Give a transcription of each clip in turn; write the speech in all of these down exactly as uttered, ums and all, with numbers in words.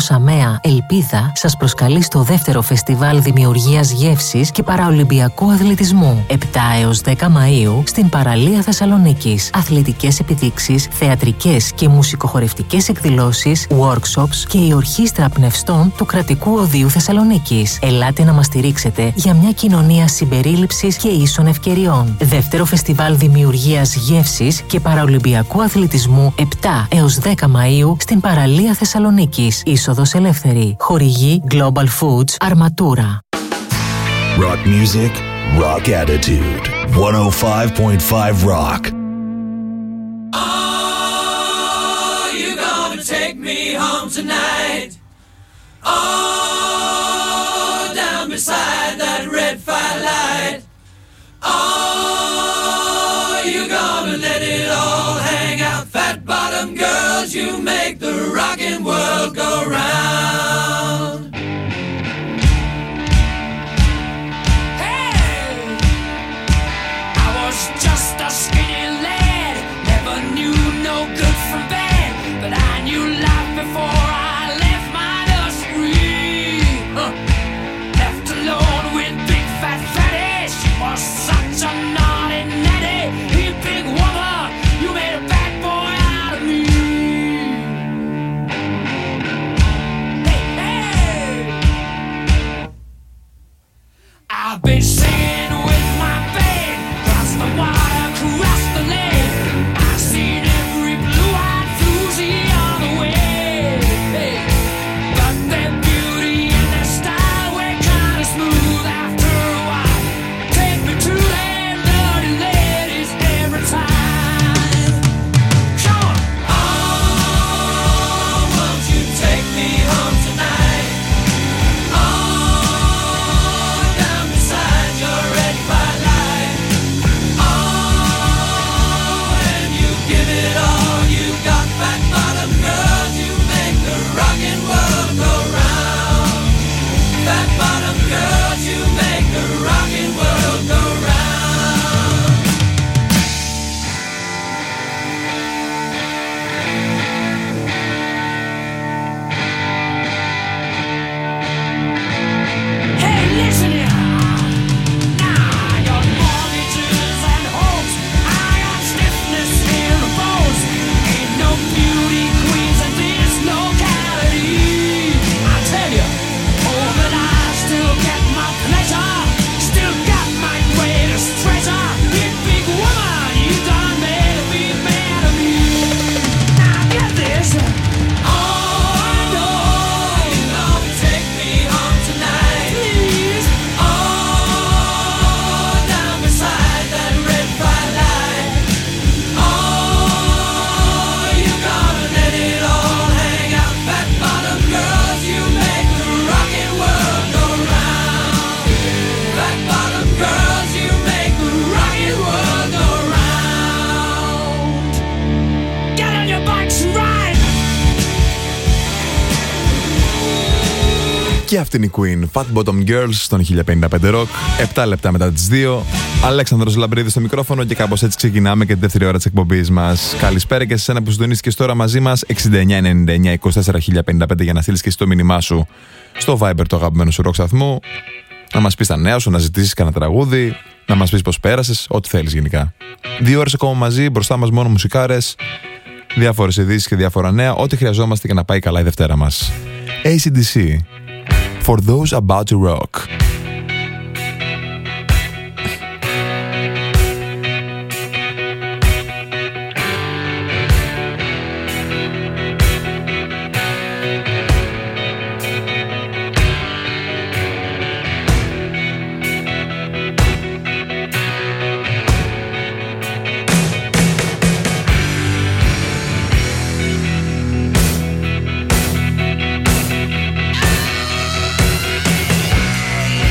ΣΑΜΕΑ Ελπίδα σας προσκαλεί στο δεύτερο φεστιβάλ δημιουργίας γεύσης και παραολυμπιακού αθλητισμού επτά έως δέκα Μαΐου στην παραλία Θεσσαλονίκης. Αθλητικές επιδείξεις, θεατρικές και μουσικοχορευτικές εκδηλώσεις, workshops και η ορχήστρα πνευστών του Κρατικού Οδείου Θεσσαλονίκης. Ελάτε να μας στηρίξετε για μια κοινωνία συμπερίληψης και ίσων ευκαιριών. Δεύτερο φεστιβάλ δημιουργίας γεύσης και παραολυμπιακού αθλητισμού επτά έως δέκα Μαΐου στην παραλία Θεσσαλονίκης. Είσοδος ελεύθερη. Χορηγεί Global Foods Αρματούρα. Rock music, rock attitude. εκατόν πέντε κόμμα πέντε Rock. Oh, you gonna take me home tonight? Oh, down beside that red firelight. Oh, you gonna let it all hang out? Fat bottom girls, you make the rockin' world go round. Hey, I was just a skinny lad, never knew no good from bad, but I knew life before I left my nursery. Huh. Left alone with big fat fatty, she was such a naughty natty. You big woman, you made a bad boy out of me. Hey, hey, I've been singing with my band, cross the water, cross the lake. I've seen every blue-eyed floozy on the way. Hey, but their beauty and their style were kinda smooth after a while. Take me to them dirty ladies every time. Come on. Oh, won't you take me home tonight? Oh, down beside your red firelight. Oh, and you give it all you got, fat bottom girls, you make the rockin' world go round. Fat bottom girls, you make the rockin' world go round. Hey, listen here. Now your mortgages and hopes, I got stiffness in the bones. Ain't no beauty queens in this locality. I tell you, oh, but I still get my pleasure, still got my greatest treasure. You big woman, you done made a big man of me. Now get this. Oh, I know you gonna take me home tonight. Please. Oh, down beside that red firelight. Oh, you gonna let it all hang out? Fat bottom girls, you make the rockin' world go round. Fat bottom girls, you make the rockin' world go round. Get on your bikes and ride. Και αυτή είναι η Queen, Fat Bottom Girls στον χίλια πενήντα πέντε Rock. επτά λεπτά μετά τις δύο. Αλέξανδρος Λαμπρίδης στο μικρόφωνο και κάπως έτσι ξεκινάμε και τη δεύτερη ώρα της εκπομπής μας. Καλησπέρα και σε εσένα που συντονίστηκες τώρα μαζί μας. εξήντα εννιά ενενήντα εννιά είκοσι τέσσερα χίλια πενήντα πέντε για να στείλεις και εσύ το μήνυμά σου στο Viber του αγαπημένου σου rock σταθμού. Να μας πεις τα νέα σου, να ζητήσεις κανένα τραγούδι, να μας πεις πώς πέρασες, ό,τι θέλεις γενικά. Δύο ώρες ακόμα μαζί, μπροστά μας μόνο μουσικάρες, διάφορες ειδήσεις και διάφορα νέα, ό,τι χρειαζόμαστε για να πάει καλά η Δευτέρα μας. έι σι ντι σι. For those about to rock. Oh,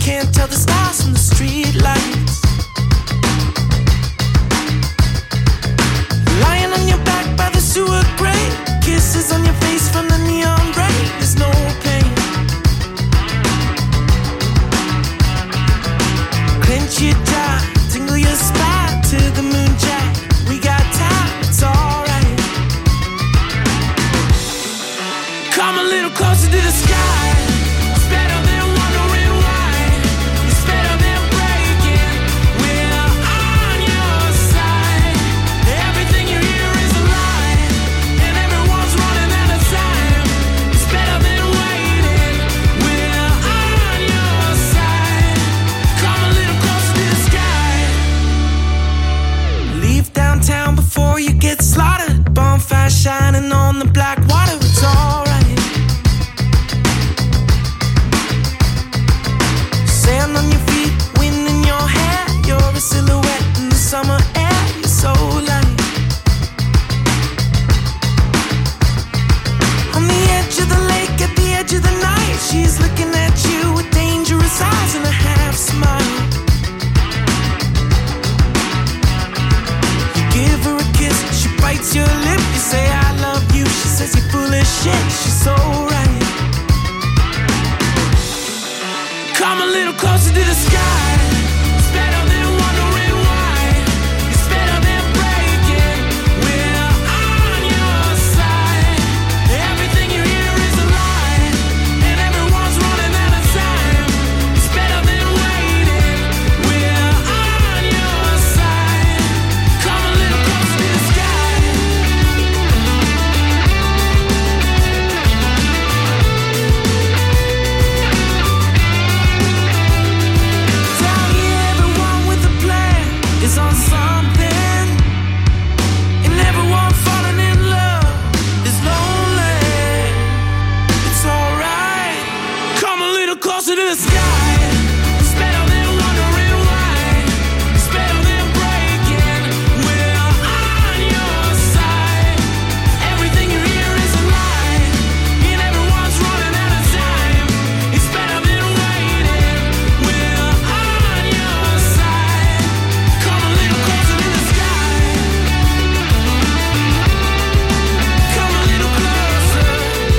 can't tell the stars from the street lights. Lying on your back by the sewer grate, kisses on your face from the neon rain. There's no pain. Clench your jaw, tingle your spine to the moon jack. We got time, it's alright. Come a little closer to the sky. It's better than wondering why. It's better than breaking. We're on your side. Everything you hear is a lie, and everyone's running out of time. It's better than waiting. We're on your side. Come a little closer to the sky. Leave downtown before you get slaughtered. Bonfire shining on the black water. It's alright. Sand on your feet, wind in your hair. You're a silhouette in the summer air. You're so light. On the edge of the lake, at the edge of the night, she's looking at you with dangerous eyes and a half smile. You give her a kiss, she bites your lip. You say I love you, she says you're full of shit. She's so right. Come a little closer to the sky. It's better than wondering why. It's better than breaking. We're on your side. Everything you hear is a lie, and everyone's running out of time. It's better than waiting. We're on your side. Come a little closer to the sky. Tell me everyone with a plan is on something, and everyone falling in love is lonely. It's alright. Come a little closer to the sky. It's better than wondering why. It's better than breaking. We're on your side. Everything you hear is a lie, and everyone's running out of time. It's better than waiting. We're on your side. Come a little closer to the sky. Come a little closer.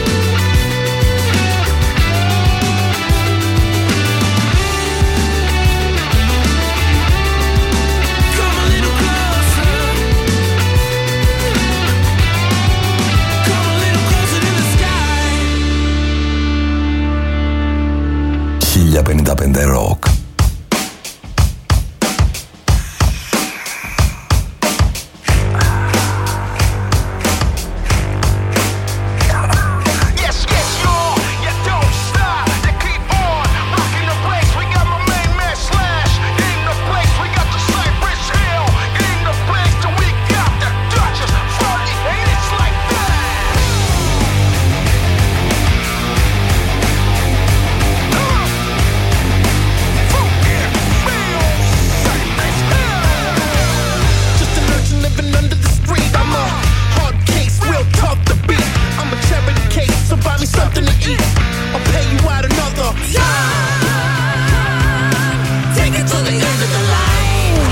Come a little closer. Come a little closer to the sky. χίλια πενήντα πέντε Rock. Yes, yes, y'all. You don't stop. You keep on rocking the place. We got my main man Slash in the place. We got the Cypress Hill in the place. And we got the Duchess Fergie, and it's like that. Funky feels Cypress Hill. Just an urchin living under the street. I'm a hard case, real tough to beat. I'm a charity case, so buy me something to eat. I'll pay you out another time. Take it to the end of the line.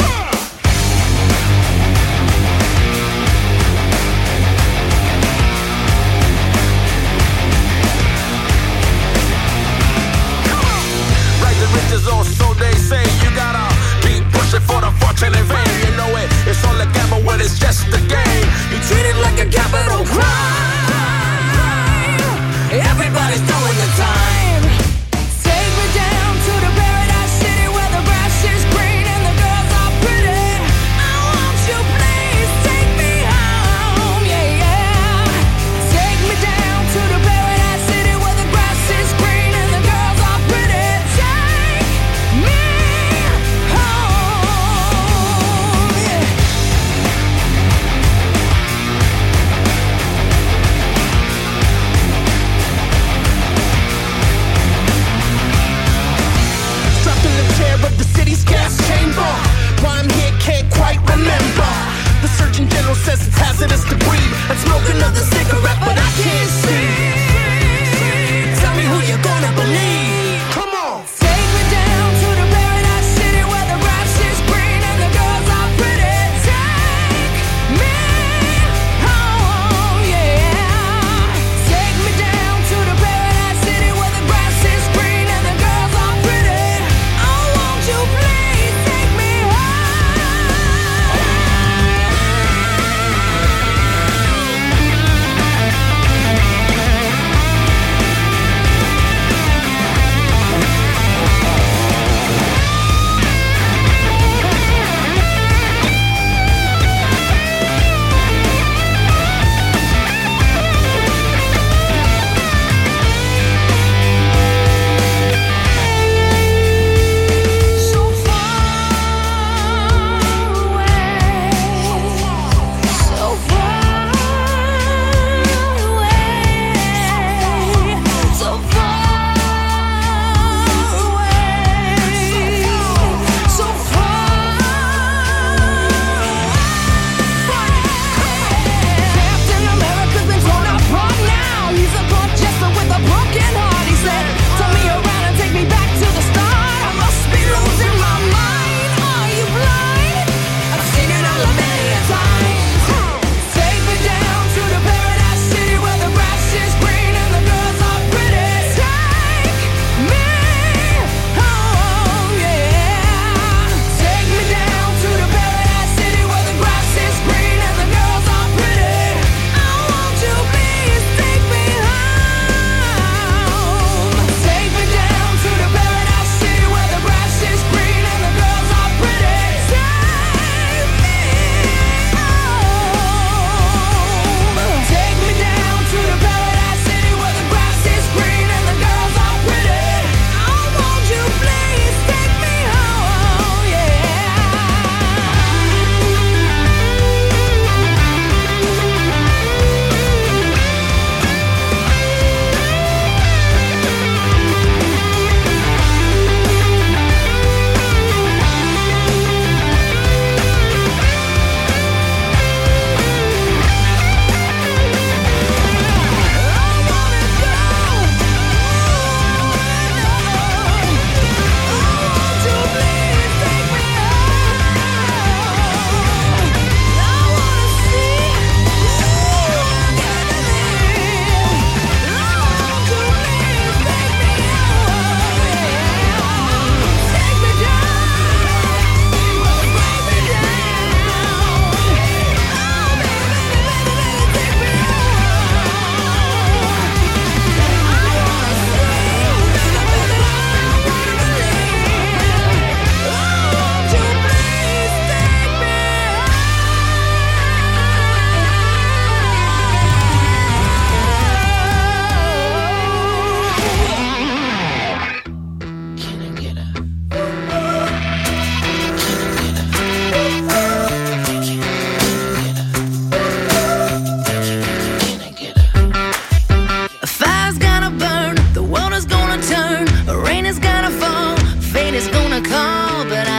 Right, the riches or so they say. You gotta be pushing for the fortune and fame. You know it, it's all a gamble when it's just a game. You treat it like a capital crime. Everybody's doing the time. Take me down to the paradise city where the grass is green and the girls are pretty. I want you, please take me home, yeah, yeah. Take me down to the paradise city where the grass is green and the girls are pretty. Take me home, yeah. Tell me who you're gonna believe. Come on. Take me down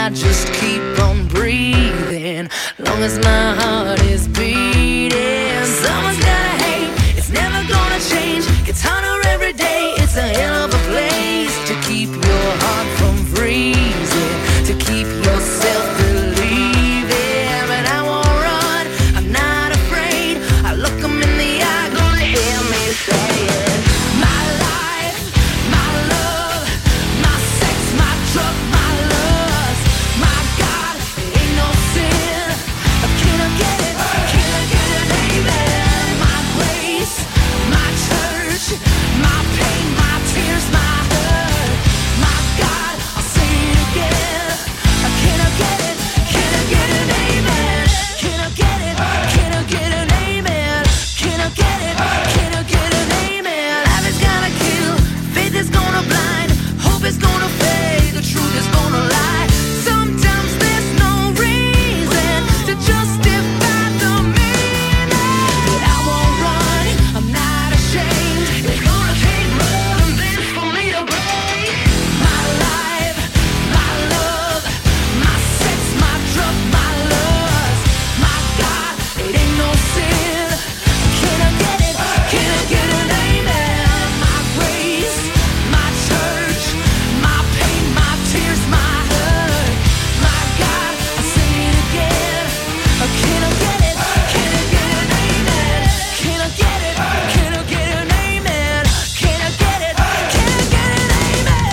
just keep on breathing, long as my heart is beating. Someone's gonna hate, it's never gonna change. Gets harder every day, it's a hell of a place to keep your heart from freezing, to keep yourself believing. But I won't run, I'm not afraid. I look 'em in the eye, gonna hear me say it. My life, my love, my sex, my drug, my lust. My God, it ain't no sin. Can I get it? Can I get an amen? My grace, my church, my pain, my tears, my hurt. My God, I'll say it again. Can I get it? Can I get an amen? Can I get it? Can I get an amen? Can I get it? Can I get an amen? Life is gonna kill, faith is gonna blind, hope is gonna fade, the truth is gonna lie. Sometimes there's no reason to justify the meaning. But I won't run, I'm not ashamed. It's gonna take more than this for me to break. My life, my love, my sex, my drug, my lust. My God, it ain't no sin. Can I get it? Can I get an amen? My grace, my church, my pain, my tears, my hurt. My God, I say it again. Can I get it? Can I get an amen? Can I get it? Can I get an amen? Can I get it? Can I get an amen?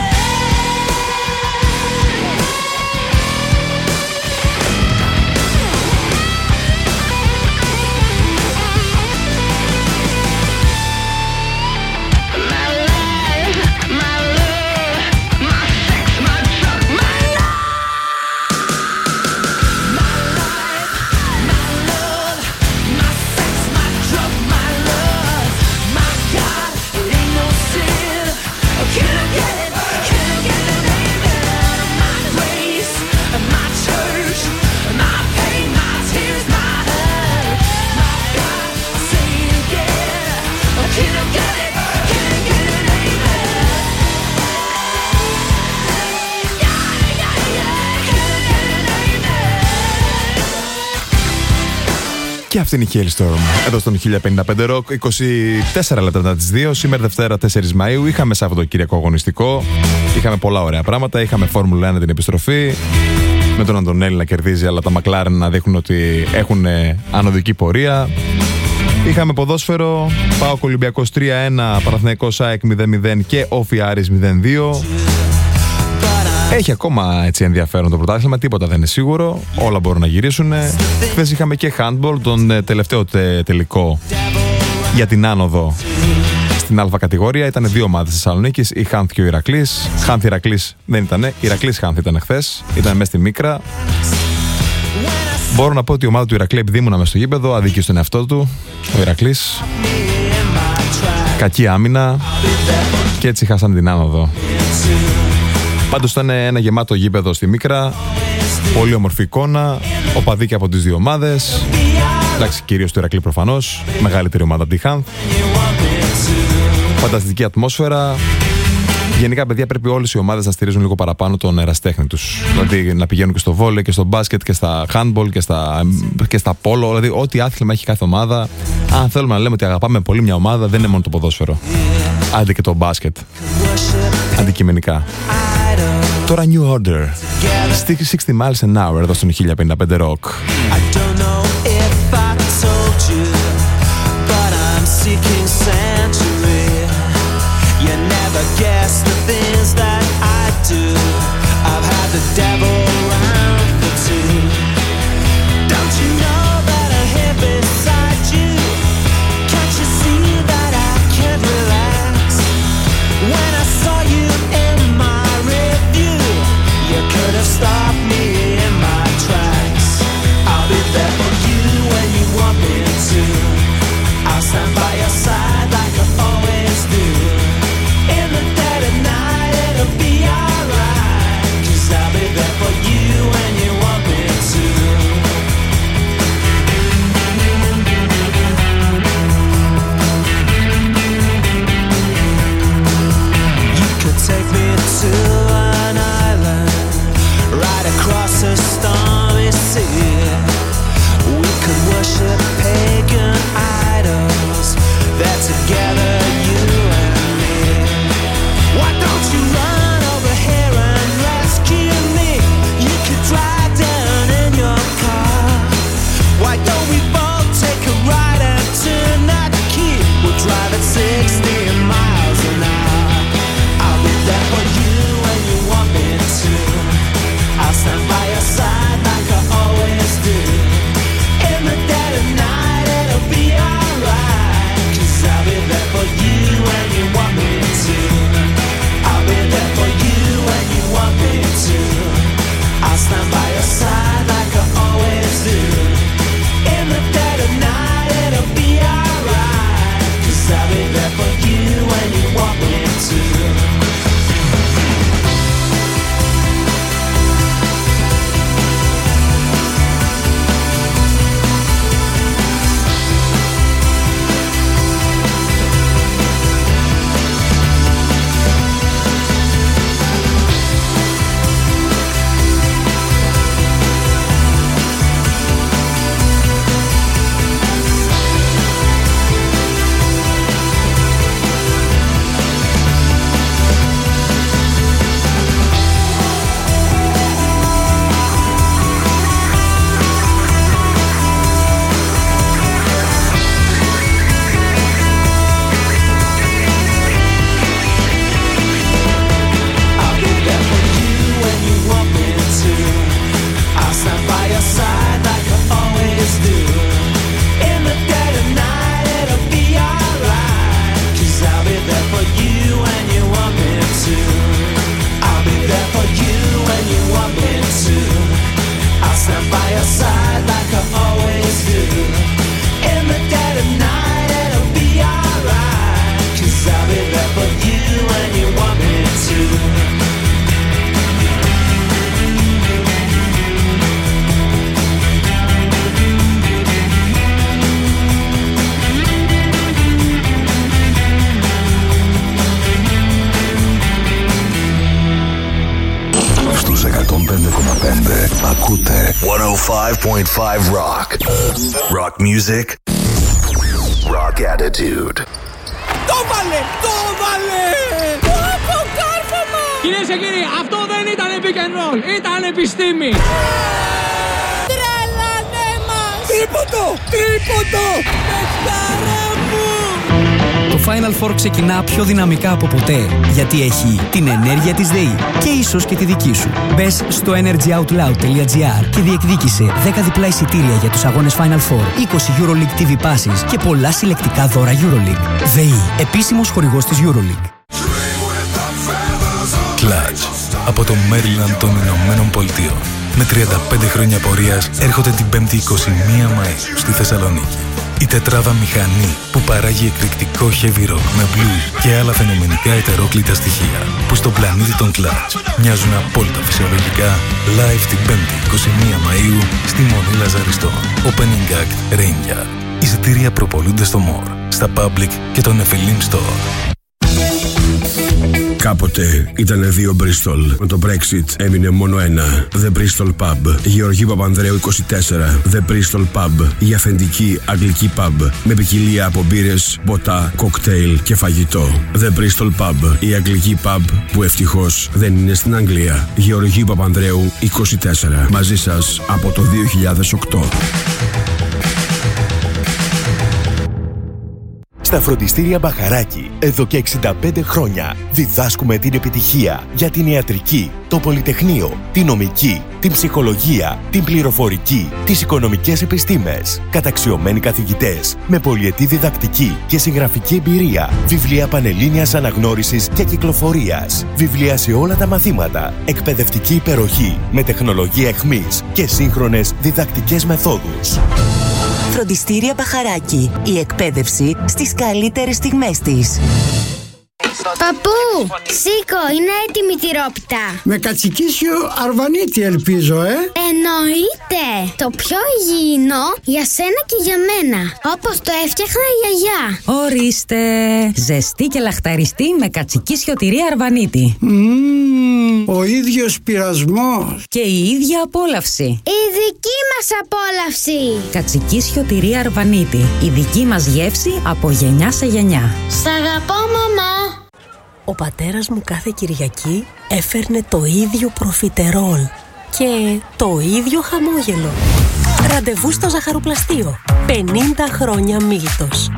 My life, my love, my sex, my drug, my love. My life, my love, my sex, my drug, my love. My God, it ain't no sin. Can I get it? Can I get an amen? My grace, my church, my pain, my tears, my hurt. My God, I'll say it again. Can I get it? Can I get an amen? Yeah, yeah, yeah. Can I get an amen? Και αυτή είναι η Hailstorm εδώ στον χίλια πενήντα πέντε Rock. είκοσι τέσσερα λεπτά μετά τις δύο. Σήμερα Δευτέρα τέσσερις Μαΐου. Είχαμε Σαββατοκύριακο αγωνιστικό. Είχαμε πολλά ωραία πράγματα. Είχαμε Φόρμουλα ένα την επιστροφή. Με τον Αντωνέλη να κερδίζει, αλλά τα McLaren να δείχνουν ότι έχουν ανωδική πορεία. Είχαμε ποδόσφαιρο. ΠΑΟΚ Ολυμπιακός τρία ένα, Παναθηναϊκός ΑΕΚ μηδέν μηδέν και Όφι Άρης μηδέν δύο. Έχει ακόμα έτσι ενδιαφέρον το πρωτάθλημα, τίποτα δεν είναι σίγουρο, όλα μπορούν να γυρίσουν. Χθες είχαμε και handball, τον ε, τελευταίο τε, τελικό για την άνοδο στην Α κατηγορία. Ήταν δύο ομάδες της Θεσσαλονίκης, η Χάνθ και ο Ηρακλής. Χάνθ Ηρακλής δεν ήτανε, Ηρακλής Χάνθ ήταν χθες, ήταν μέσα στη Μίκρα. Μπορώ να πω ότι η ομάδα του Ηρακλή, επειδή ήμουνα μες στο γήπεδο, αδίκησε στον εαυτό του, ο Ηρακλής. Κακή άμυνα και έτσι χάσαν την άνοδο. Πάντως ήταν ένα γεμάτο γήπεδο στη Μίκρα, πολύ όμορφη εικόνα, οπαδοί και από τις δύο ομάδες. Εντάξει, κυρίως του Ηρακλή προφανώς, μεγαλύτερη ομάδα από τη Χάνθ. Φανταστική ατμόσφαιρα. Γενικά, παιδιά, πρέπει όλες οι ομάδες να στηρίζουν λίγο παραπάνω τον ερασιτέχνη τους. Δηλαδή να πηγαίνουν και στο βόλεϊ και στο μπάσκετ και στα handball και στα, και στα πόλο. Δηλαδή, ό,τι άθλημα έχει κάθε ομάδα. Αν θέλουμε να λέμε ότι αγαπάμε πολύ μια ομάδα, δεν είναι μόνο το ποδόσφαιρο. Άντε και το μπάσκετ. Αντικειμενικά. Τώρα New Order. εξήντα miles an hour εδώ στον χίλια πενήντα πέντε Rock. I don't know if I told you, but I'm seeking sanctuary. You never guess the things that I do. I've had the devil around for two. Don't you know that I'm here beside you? Can't you see that I can't relax? When I saw you in my review, you could have stopped me in my tracks. I'll be there for you when you want me to. I'll stand by your side like I always do. In the dead of night, it'll be εκατόν πέντε κόμμα πέντε ακούτε εκατόν πέντε κόμμα πέντε Rock. Rock music. Rock attitude. Το βάλε! Το βάλε! Ωπω κάρφωμα! Κυρίες και κύριοι, αυτό δεν ήταν pick and roll, ήταν επιστήμη! Τρελάνε μας! Τρίποντο! Τρίποντο! Πεχτάρα μου! Το Final Four ξεκινά πιο δυναμικά από ποτέ, γιατί έχει την ενέργεια της ΔΕΗ και ίσως και τη δική σου. Μπες στο energy out loud τελεία gr και διεκδίκησε δέκα διπλά εισιτήρια για τους αγώνες Final Four, είκοσι EuroLeague τι βι Passes και πολλά συλλεκτικά δώρα EuroLeague. ΔΕΗ, επίσημος χορηγός της EuroLeague. Clutch, από το Maryland των Ηνωμένων Πολιτειών. Με τριάντα πέντε χρόνια πορείας έρχονται την πέμπτη εικοστή πρώτη Μαΐου στη Θεσσαλονίκη. Η τετράδα μηχανή που παράγει εκρηκτικό heavy rock με blues και άλλα φαινομενικά ετερόκλητα στοιχεία που στον πλανήτη των Clutch μοιάζουν απόλυτα φυσιολογικά, live την πέμπτη εικοστή πρώτη Μαΐου στη Μονή Λαζαριστό. Opening Act Ranger. Εισιτήρια προπολούνται στο More, στα Public και τον Εφελίμ Store. Κάποτε ήταν δύο Bristol. Με το Brexit έμεινε μόνο ένα. The Bristol Pub. Γεωργίου Παπανδρέου είκοσι τέσσερα. The Bristol Pub. Η αυθεντική αγγλική pub. Με ποικιλία από μπύρες, ποτά, κοκτέιλ και φαγητό. The Bristol Pub. Η αγγλική pub που ευτυχώς δεν είναι στην Αγγλία. Γεωργίου Παπανδρέου είκοσι τέσσερα. Μαζί σας από το δύο χιλιάδες οκτώ. Στα φροντιστήρια Μπαχαράκη, εδώ και εξήντα πέντε χρόνια, διδάσκουμε την επιτυχία για την ιατρική, το πολυτεχνείο, την νομική, την ψυχολογία, την πληροφορική, τις οικονομικές επιστήμες. Καταξιωμένοι καθηγητές, με πολυετή διδακτική και συγγραφική εμπειρία. Βιβλία πανελλήνιας αναγνώρισης και κυκλοφορίας. Βιβλία σε όλα τα μαθήματα. Εκπαιδευτική υπεροχή, με τεχνολογία εχμής και σύγχρονες διδακτικές μεθόδους. Φροντιστήρια Μπαχαράκη. Η εκπαίδευση στις καλύτερες στιγμές της. Παππού, σήκω, είναι έτοιμη η τυρόπιτα. Με κατσικίσιο αρβανίτη ελπίζω, ε. Εννοείται. Το πιο υγιεινό για σένα και για μένα. Όπως το έφτιαχνα η γιαγιά. Ορίστε. Ζεστή και λαχταριστή με κατσικίσιο τυρί αρβανίτη. Mm, ο ίδιος πειρασμός. Και η ίδια απόλαυση. Η δική μας απόλαυση. Κατσικίσιο τυρί αρβανίτη. Η δική μας γεύση από γενιά σε γενιά. Σ' αγαπώ, μαμά. Ο πατέρας μου κάθε Κυριακή έφερνε το ίδιο προφιτερόλ και το ίδιο χαμόγελο. Ραντεβού στο ζαχαροπλαστείο. πενήντα χρόνια Μίλτος.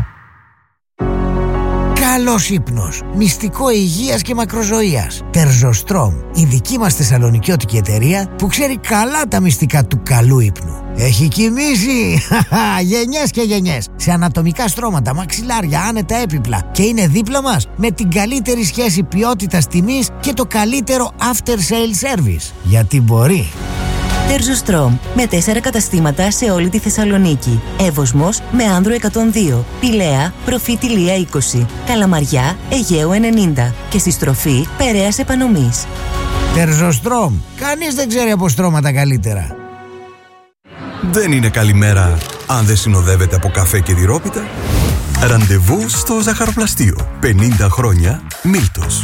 Καλός ύπνος, μυστικό υγείας και μακροζωίας. Τερζοστρόμ, η δική μας θεσσαλονικιώτικη εταιρεία που ξέρει καλά τα μυστικά του καλού ύπνου. Έχει κοιμήσει γενιές και γενιές σε ανατομικά στρώματα, μαξιλάρια, άνετα έπιπλα και είναι δίπλα μας με την καλύτερη σχέση ποιότητας τιμής και το καλύτερο after sale service. Γιατί μπορεί. Τερζοστρόμ, με τέσσερα καταστήματα σε όλη τη Θεσσαλονίκη. Εύωσμος με Άνδρο εκατόν δύο, Πηλαία, Προφήτη Λία είκοσι, Καλαμαριά, Αιγαίου ενενήντα και στη στροφή Περαίας Επανομής. Τερζοστρόμ, κανείς δεν ξέρει από στρώματα καλύτερα. Δεν είναι καλημέρα αν δεν συνοδεύεται από καφέ και τυρόπιτα. Ραντεβού στο ζαχαροπλαστείο. πενήντα χρόνια Μίλτος.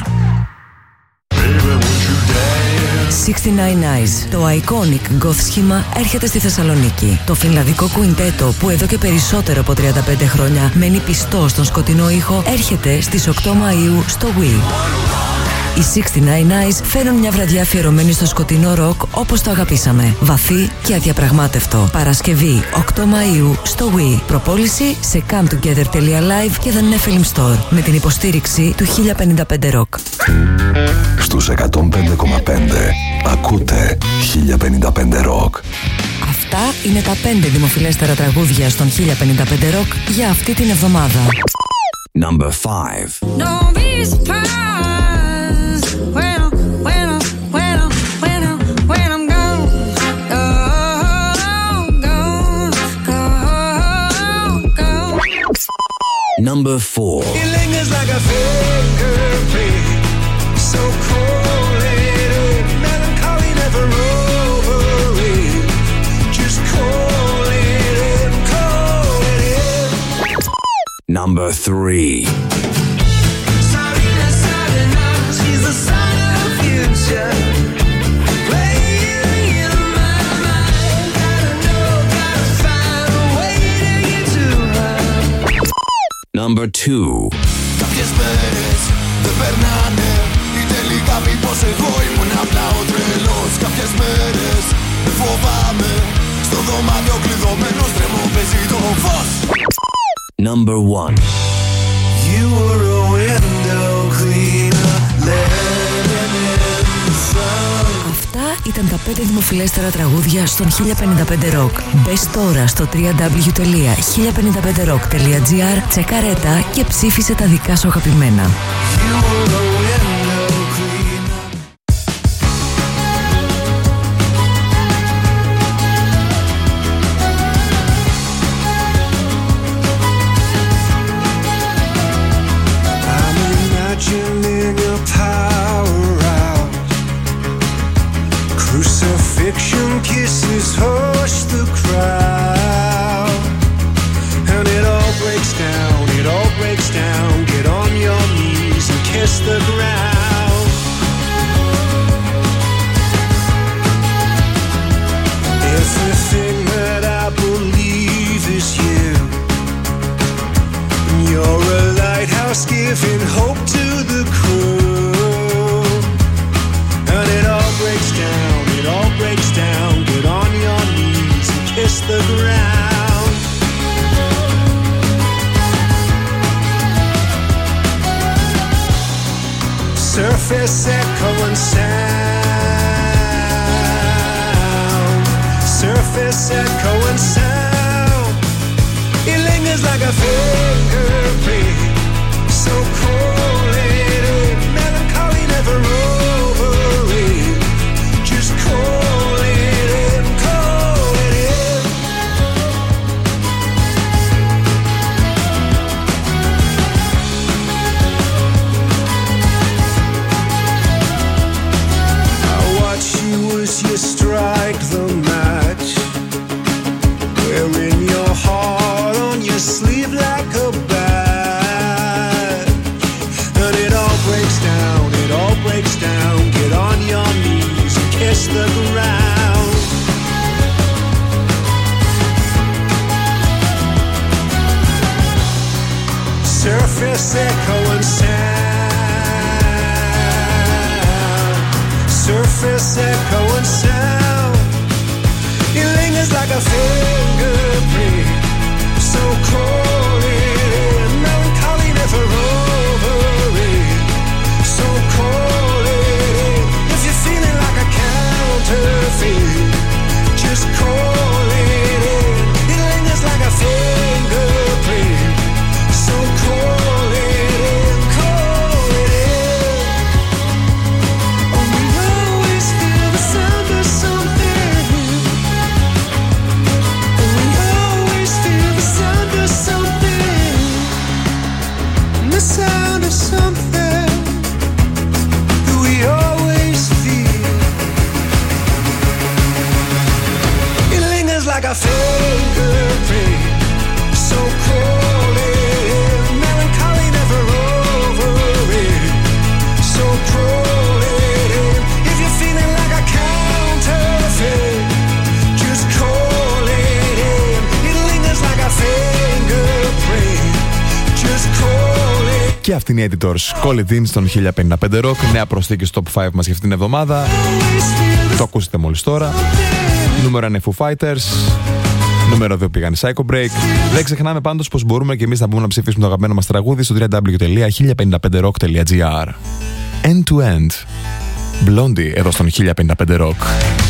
εξήντα εννέα Eyes, το iconic goth σχήμα έρχεται στη Θεσσαλονίκη. Το φινλανδικό κουιντέτο που εδώ και περισσότερο από τριάντα πέντε χρόνια μένει πιστό στον σκοτεινό ήχο έρχεται στις οκτώ Μαΐου στο Wii. Οι εξήντα εννέα Eyes φέρνουν μια βραδιά αφιερωμένη στο σκοτεινό ροκ όπως το αγαπήσαμε. Βαθύ και αδιαπραγμάτευτο. Παρασκευή οκτώ Μαΐου στο Wii. Προπόληση σε come together τελεία live και The Nephilim Store με την υποστήριξη του χίλια πενήντα πέντε Rock. Στους εκατόν πέντε κόμμα πέντε ακούτε χίλια πενήντα πέντε Rock. Αυτά είναι τα πέντε δημοφιλέστερα τραγούδια στον χίλια πενήντα πέντε Rock για αυτή την εβδομάδα. Number five. Don't be surprised when I'm, when I'm, when I'm, when I'm, when I'm gone, gone, gone, gone, gone. Number four. It lingers like a fingerprint, so cold-headed, melancholy, never over it. Just call it in, call it in. Number three. Sarina, Sarina, she's the sign of the future. Number two. Κάποιες μέρες δεν περνάνε ή τελικά μήπως εγώ ήμουν απλά ο τρελός. Κάποιες μέρες δεν φοβάμαι, στο δωμάτιο κλειδωμένος τρέμω παίζει το φως. Number one. You were a window cleaner, letting in the sun. Αυτά ήταν τα πέντε δημοφιλέστερα τραγούδια στον χίλια πενήντα πέντε Rock. Μπες τώρα στο double-u double-u double-u τελεία χίλια πενήντα πέντε rock τελεία gr, τσεκάρε τα και ψήφισε τα δικά σου αγαπημένα. You were a window cleaner. I'm imagining a power out. Crucifixion kisses hush the crowd, and it all breaks down, it all breaks down. Get on your knees and kiss the ground. Everything that I believe is you. You're a lighthouse giving hope to the crew, and it all breaks down, it all breaks down. Get on your knees and kiss the ground. Surface echo and sound. Surface echo and sound. It lingers like a fingerprint, so cold-headed, melancholy never over it. Just call it in, call it in. I watch you as you strike the match, wearing your heart on your sleeve like a badge. And it all breaks down, it all breaks down. Get on your knees and kiss the ground. Surface echo and sound. Surface echo and sound. It lingers like a fingerprint, so cold-headed, melancholy never over it. So cold-headed, if you're feeling like a counterfeit, just call it in. It lingers like a fingerprint, so cold-headed, call it in. Oh, we always feel the sound of something. We always feel the sound of something. The sound of something that we always feel. It lingers like a fingerprint, so cold-headed, melancholy never over it. So cold-headed, if you're feeling like a counterfeit, just call it in. It lingers like a fingerprint, just call it. Και αυτή είναι η Editors. Call it in στον χίλια πενήντα πέντε Rock. Νέα προσθήκη στο Top πέντε μας για αυτήν την εβδομάδα. Το ακούσετε μόλις τώρα. Νούμερο ένα Foo Fighters. Νούμερο δύο πήγαν Psycho Break. Δεν ξεχνάμε πάντως πως μπορούμε και εμείς να μπούμε να ψηφίσουμε το αγαπημένο μας τραγούδι στο double-u double-u double-u τελεία χίλια πενήντα πέντε rock τελεία gr. End to End. Blondie εδώ στον χίλια πενήντα πέντε Rock.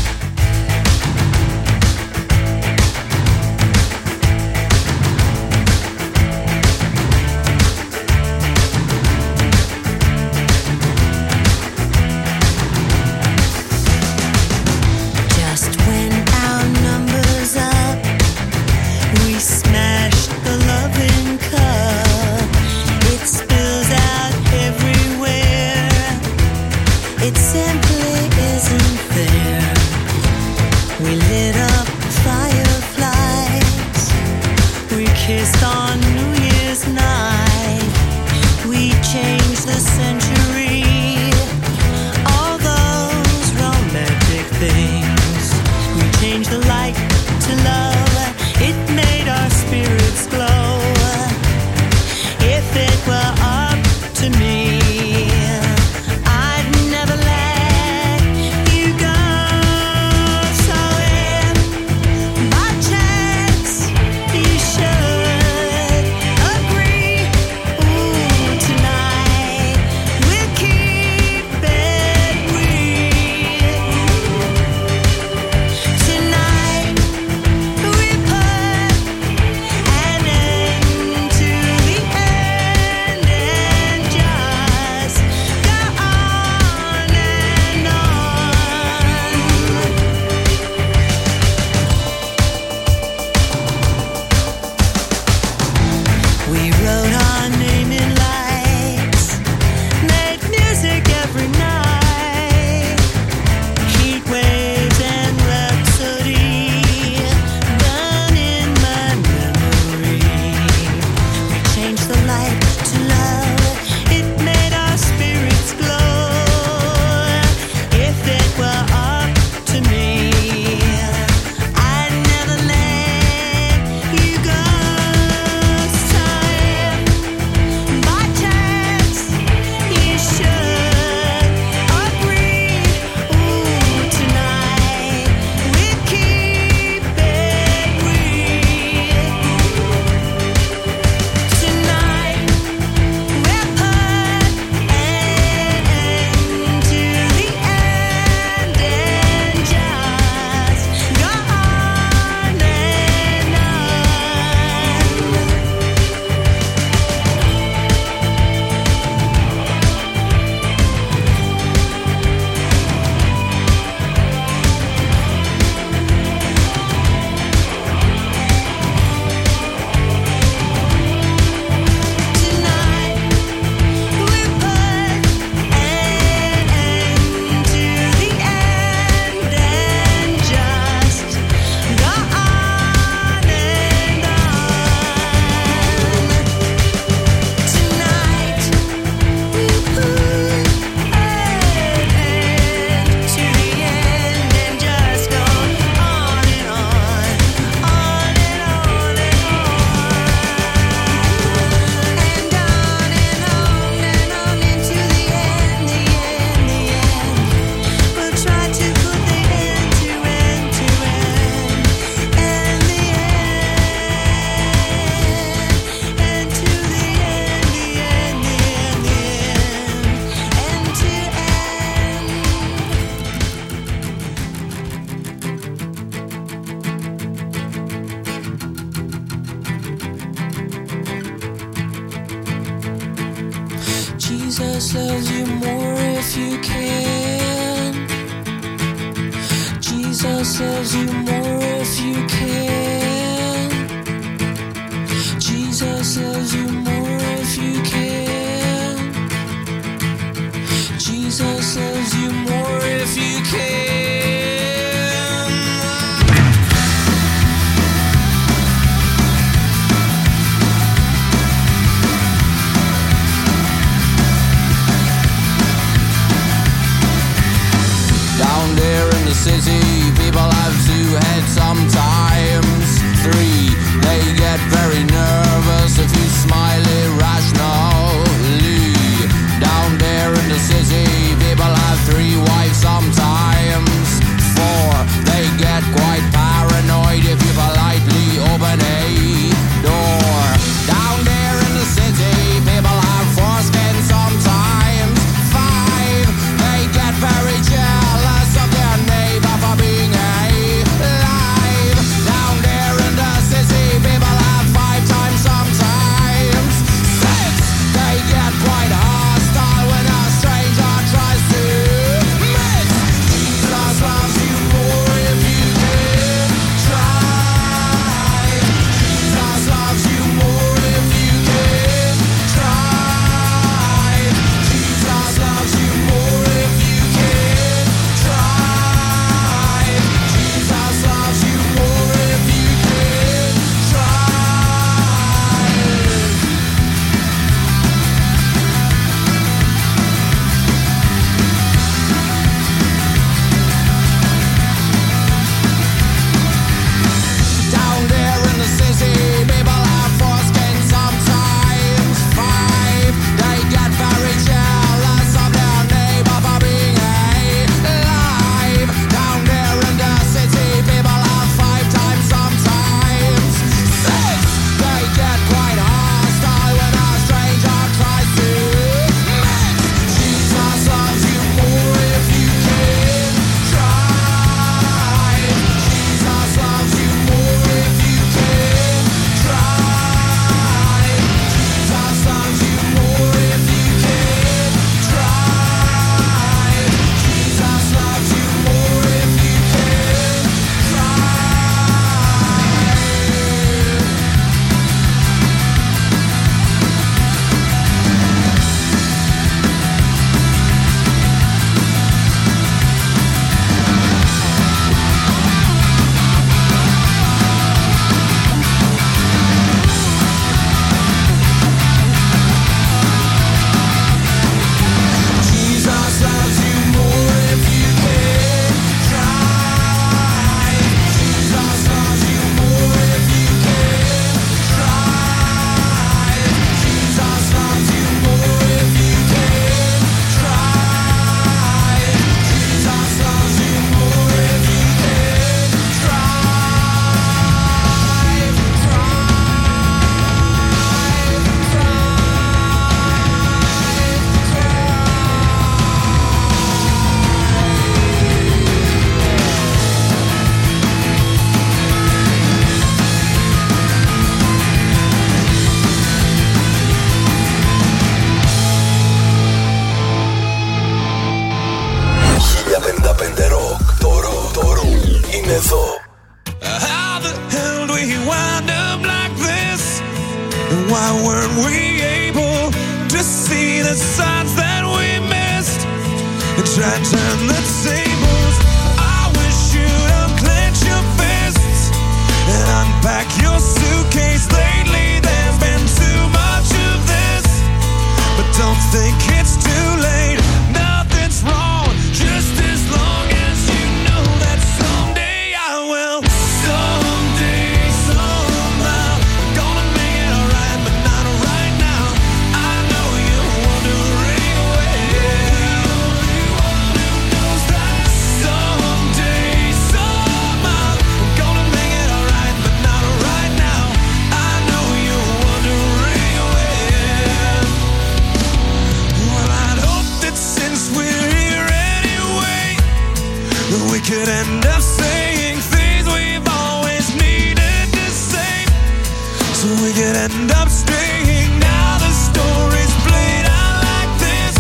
Just when our numbers up, we smashed the loving cup. It spills out everywhere. It simply isn't fair. We lit up fireflies. We kissed on New Year's night. We changed the century. All those romantic things. We changed the light to love. It made our spirits glow. If Jesus loves you more if you can. Jesus loves you more if you can. Jesus loves you more if you can. Jesus loves you more if you can. Down there in the city, people have two heads sometimes. Three, they get very nervous if you smile irrationally. Down there in the city, people have three wives sometimes. Four, they get quite paranoid if you politely open a door. Down there in the city, people have foreskin sometimes. Five, they get very jealous of their neighbor for being alive. Down there in the city, people have five times sometimes. Six, they get quite hostile when a stranger tries to mix. Jesus loves you more if you can try. Jesus loves you more if you can try. Jesus loves you more if you can try. Jesus loves you more if you can try. Down there in the city, people have foreskin sometimes. Five, they get very jealous of their neighbor for being alive. Down there in the city, people have five times sometimes. Six, they get quite hostile when a stranger tries to mix. Jesus loves you more if you can try. Jesus loves you more if you can try. Jesus loves you more if you can try. Jesus loves you more if you can Jesus loves you more if you can try. Jesus loves you more if you can try. Jesus loves you more if you can try. Jesus loves you more if you can χίλια πενήντα πέντε Rock. Το ρο, το ρο είναι εδώ. How the hell do we wind up like this? And why weren't we able to see the signs that we missed? And try to turn the tables. I wish you'd unclench your fists and unpack your suitcase. Lately there's been too much of this, but don't think it's too late. Nothing's wrong, just as long as you know that someday I will. Someday, somehow, gonna make it alright, but not right now. I know you're wondering where. Someday, somehow, gonna make it alright, but not right now. I know you're wondering where. Well, I'd hope that since we're here anyway, that we could end up saying things we've always needed to say, so we could end up staying. Now the story's played out like this.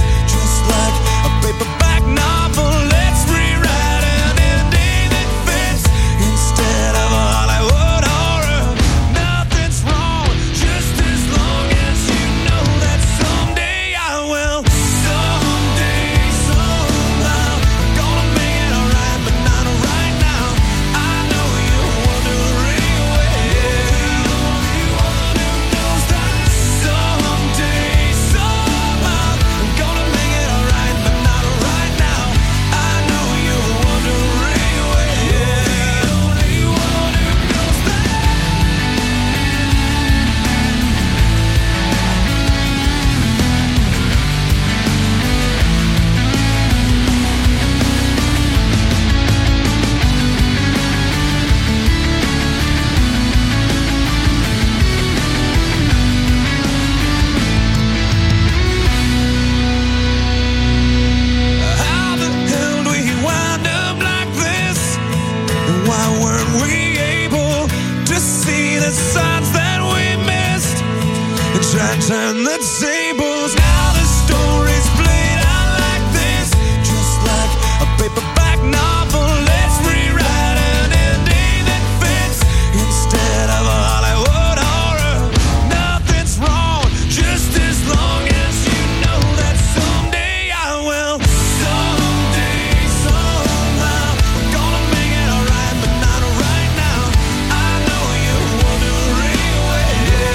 And why weren't we able to see the signs that we missed? And try to turn the tables. Now the story's played out like this, just like a paperback novel. Let's rewrite an ending that fits instead of a Hollywood horror. Nothing's wrong, just as long as you know that someday I will. Someday, somehow, I'm gonna make it alright, but not right now. I know you wonder anyway.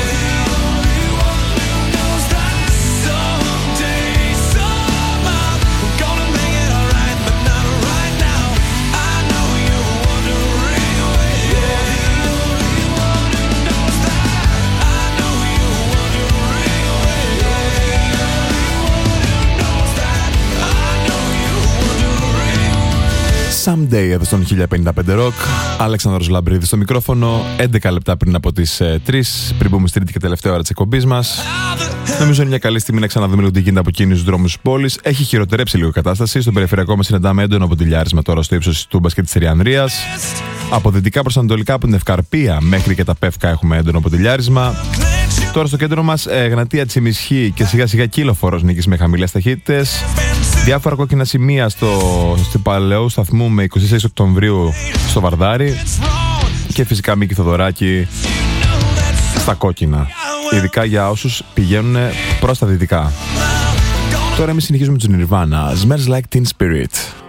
Someday, somehow, I'm gonna make it alright, but not right now. I know you wonder anyway. Someday εδώ στον χίλια πενήντα πέντε Rock. Αλέξανδρος Λαμπρίδης στο μικρόφωνο. έντεκα λεπτά πριν από τις ε, τρεις, πριν μπούμε στη τρίτη και τελευταία ώρα της εκπομπής μας. Νομίζω είναι μια καλή στιγμή να ξαναδούμε λίγο τι γίνεται από εκείνους τους δρόμους της πόλης. Έχει χειροτερέψει λίγο η κατάσταση. Στον περιφερειακό μας συναντάμε έντονο ποτηλιάρισμα τώρα στο ύψος της Τούμπας και της Τριανδρίας. Από δυτικά προς ανατολικά, από την Ευκαρπία μέχρι και τα Πεύκα έχουμε έντονο ποτηλιάρισμα. Τώρα στο κέντρο μας, ε, Γνατία, Τσιμισχή και σιγά σιγά Κύλοφορος νίκης με χαμηλές ταχύτητες. Διάφορα κόκκινα σημεία στο, στο Παλαιού Σταθμού με είκοσι έξι Οκτωβρίου στο Βαρδάρι. Και φυσικά Μίκη Θοδωράκη στα κόκκινα. Ειδικά για όσους πηγαίνουν προς τα δυτικά. Τώρα εμείς συνεχίζουμε τους Nirvana. Smells Like Teen Spirit.